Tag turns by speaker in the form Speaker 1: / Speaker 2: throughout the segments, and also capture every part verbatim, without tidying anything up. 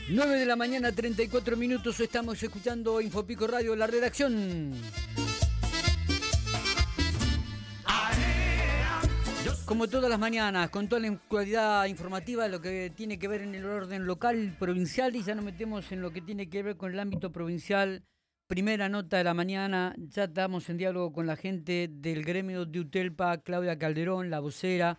Speaker 1: nueve de la mañana, treinta y cuatro minutos, estamos escuchando Infopico Radio, la redacción. Como todas las mañanas, con toda la actualidad informativa, lo que tiene que ver en el orden local, provincial, y ya nos metemos en lo que tiene que ver con el ámbito provincial. Primera nota de la mañana, ya estamos en diálogo con la gente del gremio de UTELPA, Claudia Calderón, la vocera.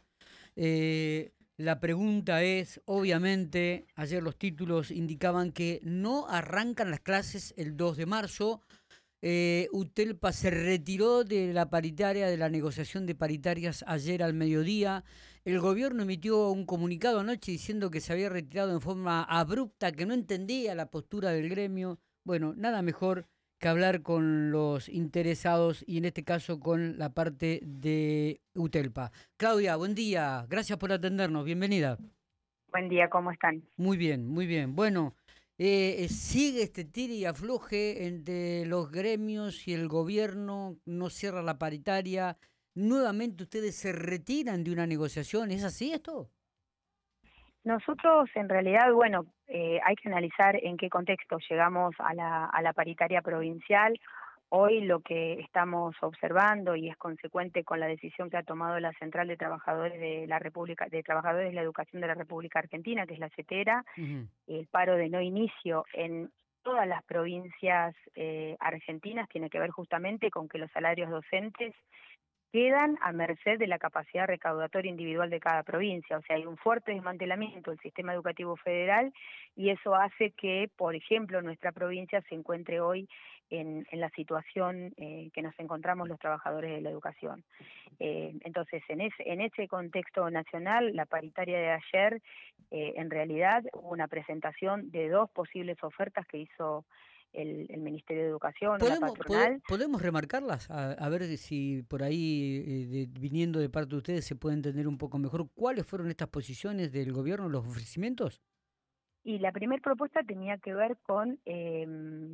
Speaker 1: Eh, la pregunta es, obviamente, ayer los títulos indicaban que no arrancan las clases el dos de marzo. Eh, UTELPA se retiró de la paritaria, de la negociación de paritarias ayer al mediodía. El gobierno emitió un comunicado anoche diciendo que se había retirado en forma abrupta, que no entendía la postura del gremio. Bueno, nada mejor que hablar con los interesados y en este caso con la parte de UTELPA. Claudia, buen día, gracias por atendernos, bienvenida.
Speaker 2: Buen día, ¿cómo están?
Speaker 1: Muy bien, muy bien. Bueno, eh, sigue este tire y afloje entre los gremios y el gobierno, no cierra la paritaria. Nuevamente ustedes se retiran de una negociación, ¿es así esto?
Speaker 2: Nosotros, en realidad, bueno, eh, hay que analizar en qué contexto llegamos a la, a la paritaria provincial. Hoy lo que estamos observando, y es consecuente con la decisión que ha tomado la Central de Trabajadores de la República, de Trabajadores de la Educación de la República Argentina, que es la CETERA,
Speaker 1: Uh-huh.
Speaker 2: el paro de no inicio en todas las provincias eh, argentinas tiene que ver justamente con que los salarios docentes quedan a merced de la capacidad recaudatoria individual de cada provincia. O sea, hay un fuerte desmantelamiento del sistema educativo federal y eso hace que, por ejemplo, nuestra provincia se encuentre hoy en, en la situación eh, que nos encontramos los trabajadores de la educación. Eh, entonces, en ese, en ese contexto nacional, la paritaria de ayer, eh, en realidad, hubo una presentación de dos posibles ofertas que hizo El, el Ministerio de Educación, una
Speaker 1: ¿Podemos, pode-
Speaker 2: patronal.
Speaker 1: podemos remarcarlas? A, a ver si por ahí, eh, de- viniendo de parte de ustedes, se puede entender un poco mejor cuáles fueron estas posiciones del gobierno, los ofrecimientos.
Speaker 2: Y la primera propuesta tenía que ver con eh,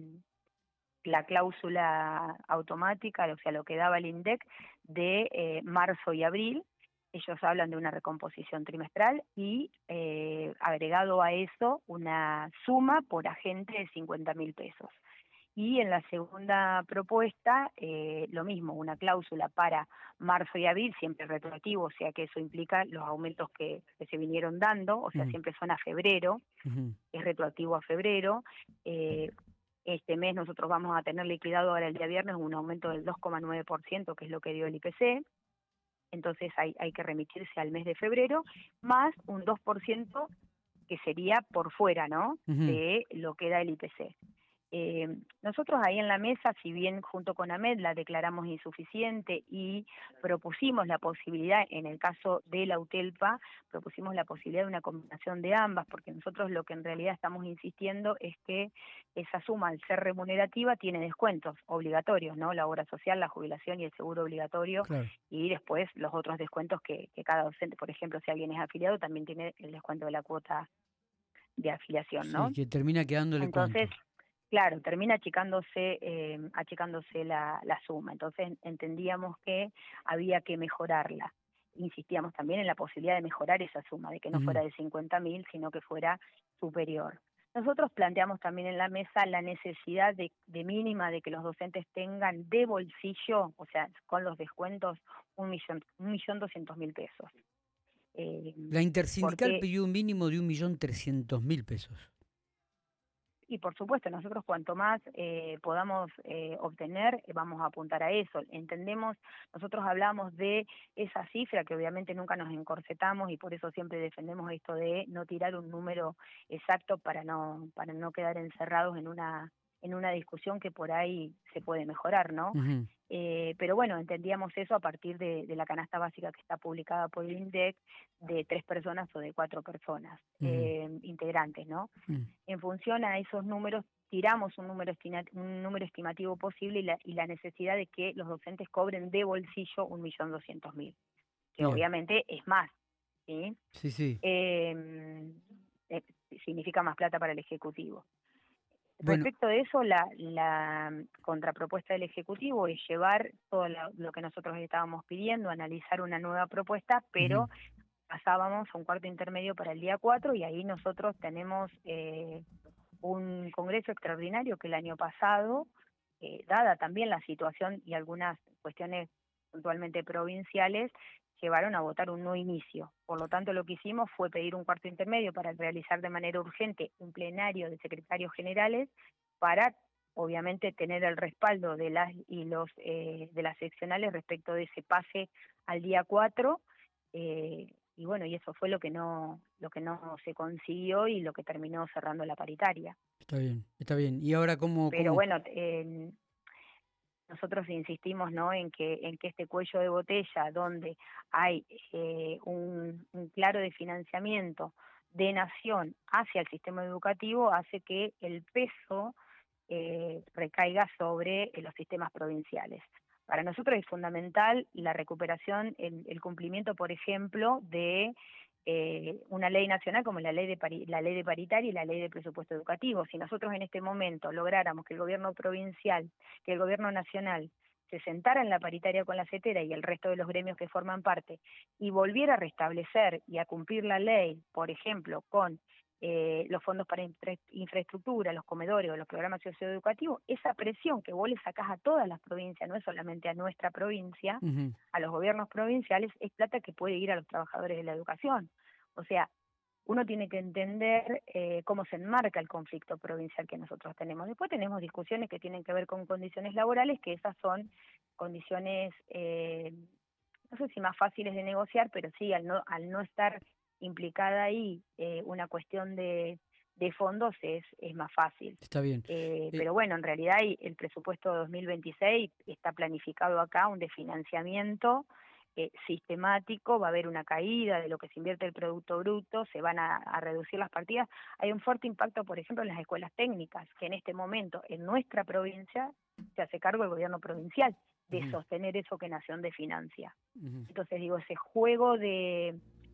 Speaker 2: la cláusula automática, o sea, lo que daba el INDEC de eh, marzo y abril. Ellos hablan de una recomposición trimestral y eh, agregado a eso una suma por agente de cincuenta mil pesos. Y en la segunda propuesta, eh, lo mismo, una cláusula para marzo y abril, siempre retroactivo, o sea que eso implica los aumentos que, que se vinieron dando, o sea,
Speaker 1: Uh-huh.
Speaker 2: siempre son a febrero,
Speaker 1: Uh-huh.
Speaker 2: es retroactivo a febrero. Eh, este mes nosotros vamos a tener liquidado ahora el día viernes un aumento del dos coma nueve por ciento, que es lo que dio el I P C, entonces hay, hay que remitirse al mes de febrero, más un dos por ciento que sería por fuera, ¿no?,
Speaker 1: Uh-huh.
Speaker 2: de lo que da el I P C. Eh, nosotros ahí en la mesa, si bien junto con AMED la declaramos insuficiente y propusimos la posibilidad, en el caso de la UTELPA, propusimos la posibilidad de una combinación de ambas, porque nosotros lo que en realidad estamos insistiendo es que esa suma, al ser remunerativa, tiene descuentos obligatorios, ¿no? La obra social, la jubilación y el seguro obligatorio,
Speaker 1: Claro.
Speaker 2: y después los otros descuentos que, que cada docente, por ejemplo, si alguien es afiliado, también tiene el descuento de la cuota de afiliación,
Speaker 1: Sí,
Speaker 2: ¿no?
Speaker 1: que termina quedándole
Speaker 2: Entonces,
Speaker 1: cuánto.
Speaker 2: claro, termina achicándose, eh, achicándose la, la suma. Entonces entendíamos que había que mejorarla. Insistíamos también en la posibilidad de mejorar esa suma, de que no
Speaker 1: Uh-huh.
Speaker 2: fuera de cincuenta mil, sino que fuera superior. Nosotros planteamos también en la mesa la necesidad de, de mínima de que los docentes tengan de bolsillo, o sea, con los descuentos, un millón, un millón doscientos mil pesos. Eh,
Speaker 1: La intersindical
Speaker 2: porque
Speaker 1: pidió un mínimo de un millón trescientos mil pesos.
Speaker 2: Y por supuesto, nosotros cuanto más eh, podamos eh, obtener, eh, vamos a apuntar a eso. Entendemos, nosotros hablamos de esa cifra que obviamente nunca nos encorsetamos y por eso siempre defendemos esto de no tirar un número exacto para no para no quedar encerrados en una en una discusión que por ahí se puede mejorar, ¿no?
Speaker 1: Uh-huh.
Speaker 2: Eh, pero bueno, entendíamos eso a partir de, de la canasta básica que está publicada por el INDEC, de tres personas o de cuatro personas
Speaker 1: Uh-huh.
Speaker 2: eh, integrantes, ¿no?
Speaker 1: Uh-huh.
Speaker 2: En función a esos números tiramos un número, estima, un número estimativo posible y la, y la necesidad de que los docentes cobren de bolsillo un millón doscientos mil, que
Speaker 1: Bien,
Speaker 2: obviamente es más, ¿sí?
Speaker 1: sí, sí.
Speaker 2: Eh, eh, significa más plata para el Ejecutivo.
Speaker 1: Bueno,
Speaker 2: Respecto de eso, la, la contrapropuesta del Ejecutivo es llevar todo la, lo que nosotros estábamos pidiendo, analizar una nueva propuesta, pero
Speaker 1: uh-huh.
Speaker 2: pasábamos a un cuarto intermedio para el día cuatro y ahí nosotros tenemos eh, un congreso extraordinario que el año pasado, eh, dada también la situación y algunas cuestiones puntualmente provinciales, llevaron a votar un no inicio. Por lo tanto, lo que hicimos fue pedir un cuarto intermedio para realizar de manera urgente un plenario de secretarios generales para, obviamente, tener el respaldo de las y los eh, de las seccionales respecto de ese pase al día cuatro. Eh, y bueno, y eso fue lo que no lo que no se consiguió y lo que terminó cerrando la paritaria.
Speaker 1: Está bien, está bien. ¿Y ahora cómo,
Speaker 2: Pero
Speaker 1: cómo?
Speaker 2: bueno, eh, nosotros insistimos, ¿no?, en que en que este cuello de botella donde hay eh, un, un claro de financiamiento de nación hacia el sistema educativo hace que el peso eh, recaiga sobre eh, los sistemas provinciales. Para nosotros es fundamental la recuperación, el, el cumplimiento, por ejemplo, de eh, una ley nacional como la ley de pari la ley de paritaria y la ley de presupuesto educativo. Si nosotros en este momento lográramos que el gobierno provincial, que el gobierno nacional se sentara en la paritaria con la CETERA y el resto de los gremios que forman parte y volviera a restablecer y a cumplir la ley, por ejemplo, con eh, los fondos para infra infraestructura, los comedores o los programas socioeducativos, esa presión que vos le sacás a todas las provincias, no es solamente a nuestra provincia,
Speaker 1: Ujú.
Speaker 2: a los gobiernos provinciales, es plata que puede ir a los trabajadores de la educación. O sea, uno tiene que entender eh, cómo se enmarca el conflicto provincial que nosotros tenemos. Después tenemos discusiones que tienen que ver con condiciones laborales, que esas son condiciones, eh, no sé si más fáciles de negociar, pero sí, al no, al no estar implicada ahí eh, una cuestión de, de fondos es, es más fácil.
Speaker 1: Está bien.
Speaker 2: Eh,
Speaker 1: Eh,
Speaker 2: pero bueno, en realidad el presupuesto dos mil veintiséis está planificado acá un desfinanciamiento eh, sistemático, va a haber una caída de lo que se invierte el Producto Bruto, se van a, a reducir las partidas. Hay un fuerte impacto, por ejemplo, en las escuelas técnicas, que en este momento en nuestra provincia se hace cargo el gobierno provincial de
Speaker 1: ujú,
Speaker 2: sostener eso que Nación desfinancia.
Speaker 1: ujú.
Speaker 2: Entonces digo, ese juego de,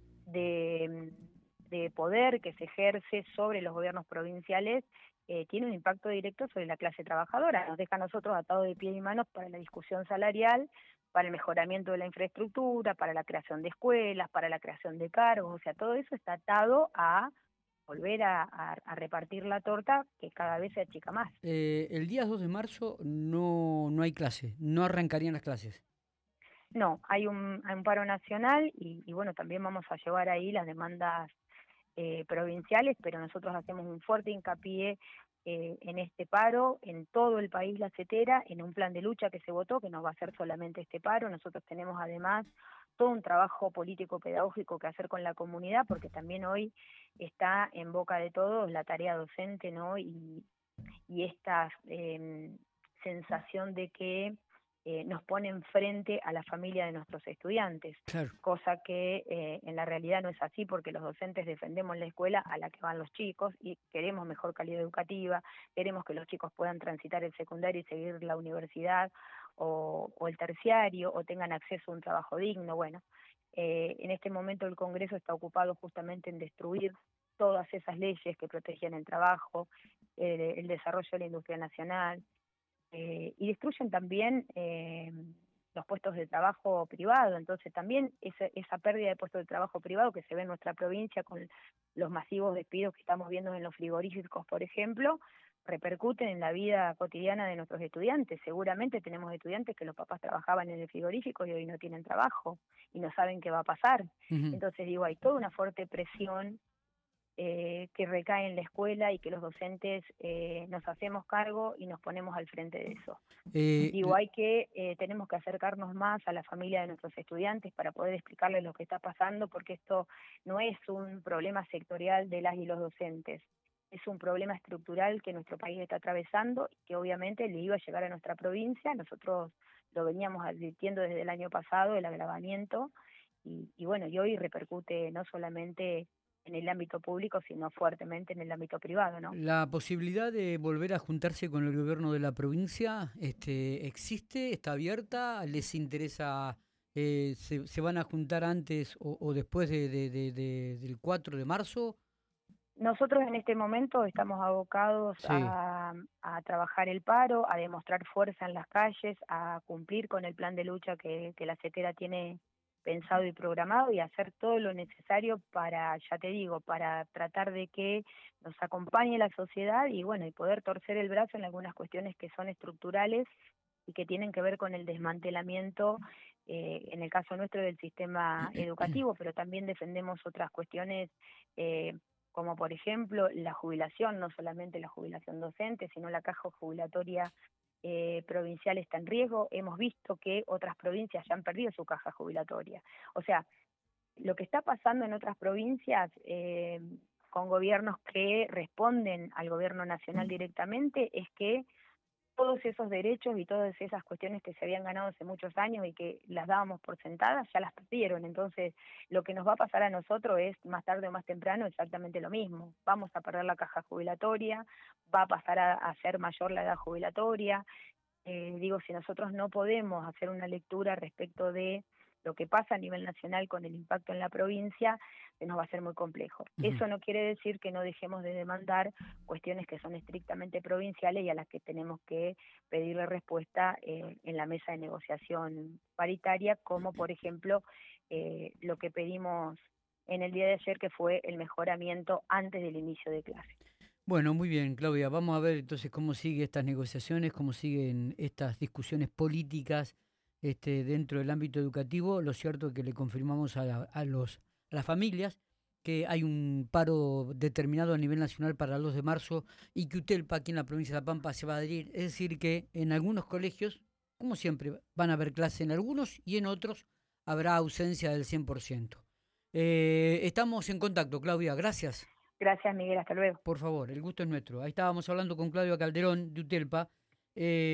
Speaker 2: de, de poder que se ejerce sobre los gobiernos provinciales eh, tiene un impacto directo sobre la clase trabajadora. Nos deja a nosotros atados de pies y manos para la discusión salarial, para el mejoramiento de la infraestructura, para la creación de escuelas, para la creación de cargos. O sea, todo eso está atado a volver a, a, a repartir la torta que cada vez se achica más.
Speaker 1: Eh, el día dos de marzo no, no hay clase, no arrancarían las clases.
Speaker 2: No, hay un, hay un paro nacional y, y bueno, también vamos a llevar ahí las demandas eh, provinciales, pero nosotros hacemos un fuerte hincapié eh, en este paro, en todo el país la CETERA, en un plan de lucha que se votó, que no va a ser solamente este paro. Nosotros tenemos además todo un trabajo político-pedagógico que hacer con la comunidad, porque también hoy está en boca de todos la tarea docente, ¿no? Y, y esta eh, sensación de que eh, nos ponen frente a la familia de nuestros estudiantes,
Speaker 1: Claro.
Speaker 2: cosa que eh, en la realidad no es así, porque los docentes defendemos la escuela a la que van los chicos y queremos mejor calidad educativa, queremos que los chicos puedan transitar el secundario y seguir la universidad o, o el terciario, o tengan acceso a un trabajo digno. Bueno, eh, en este momento el Congreso está ocupado justamente en destruir todas esas leyes que protegían el trabajo, eh, el desarrollo de la industria nacional, eh, y destruyen también eh, los puestos de trabajo privado. Entonces también esa, esa pérdida de puestos de trabajo privado que se ve en nuestra provincia con los masivos despidos que estamos viendo en los frigoríficos, por ejemplo, repercuten en la vida cotidiana de nuestros estudiantes. Seguramente tenemos estudiantes que los papás trabajaban en el frigorífico y hoy no tienen trabajo y no saben qué va a pasar.
Speaker 1: Ujú.
Speaker 2: Entonces digo, hay toda una fuerte presión eh, que recae en la escuela y que los docentes eh, nos hacemos cargo y nos ponemos al frente de eso.
Speaker 1: Eh,
Speaker 2: Digo, hay que, eh, tenemos que acercarnos más a la familia de nuestros estudiantes para poder explicarles lo que está pasando, porque esto no es un problema sectorial de las y los docentes, es un problema estructural que nuestro país está atravesando y que obviamente le iba a llegar a nuestra provincia. Nosotros lo veníamos advirtiendo desde el año pasado, el agravamiento, y, y bueno, y hoy repercute no solamente en el ámbito público, sino fuertemente en el ámbito privado, ¿no?
Speaker 1: la posibilidad de volver a juntarse con el gobierno de la provincia, este, ¿existe? ¿Está abierta? ¿Les interesa? Eh, se, se van a juntar antes o, o después de, de- de- de- del cuatro de marzo?
Speaker 2: Nosotros en este momento estamos abocados
Speaker 1: Sí.
Speaker 2: a, a trabajar el paro, a demostrar fuerza en las calles, a cumplir con el plan de lucha que, que la CETERA tiene pensado y programado y hacer todo lo necesario para, ya te digo, para tratar de que nos acompañe la sociedad y bueno, y poder torcer el brazo en algunas cuestiones que son estructurales y que tienen que ver con el desmantelamiento, eh, en el caso nuestro, del sistema educativo, pero también defendemos otras cuestiones, eh, como por ejemplo la jubilación, no solamente la jubilación docente, sino la caja jubilatoria eh, provincial está en riesgo. Hemos visto que otras provincias ya han perdido su caja jubilatoria. O sea, lo que está pasando en otras provincias, eh, con gobiernos que responden al gobierno nacional directamente, es que todos esos derechos y todas esas cuestiones que se habían ganado hace muchos años y que las dábamos por sentadas, ya las perdieron. Entonces, lo que nos va a pasar a nosotros es, más tarde o más temprano, exactamente lo mismo. Vamos a perder la caja jubilatoria, va a pasar a, a ser mayor la edad jubilatoria. Eh, digo, si nosotros no podemos hacer una lectura respecto de lo que pasa a nivel nacional con el impacto en la provincia, se nos va a ser muy complejo.
Speaker 1: Ujú.
Speaker 2: Eso no quiere decir que no dejemos de demandar cuestiones que son estrictamente provinciales y a las que tenemos que pedirle respuesta eh, en la mesa de negociación paritaria, como por ejemplo eh, lo que pedimos en el día de ayer, que fue el mejoramiento antes del inicio de clase.
Speaker 1: Bueno, muy bien, Claudia. Vamos a ver entonces cómo siguen estas negociaciones, cómo siguen estas discusiones políticas este, dentro del ámbito educativo. Lo cierto es que le confirmamos a, la- a los, a las familias que hay un paro determinado a nivel nacional para el dos de marzo y que UTELPA aquí en la provincia de La Pampa se va a adherir. Es decir, que en algunos colegios, como siempre, van a haber clase en algunos y en otros habrá ausencia del cien por ciento. Eh, estamos en contacto, Claudia. Gracias.
Speaker 2: Gracias, Miguel. Hasta luego.
Speaker 1: Por favor, el gusto es nuestro. Ahí estábamos hablando con Claudio Calderón de UTELPA. Eh,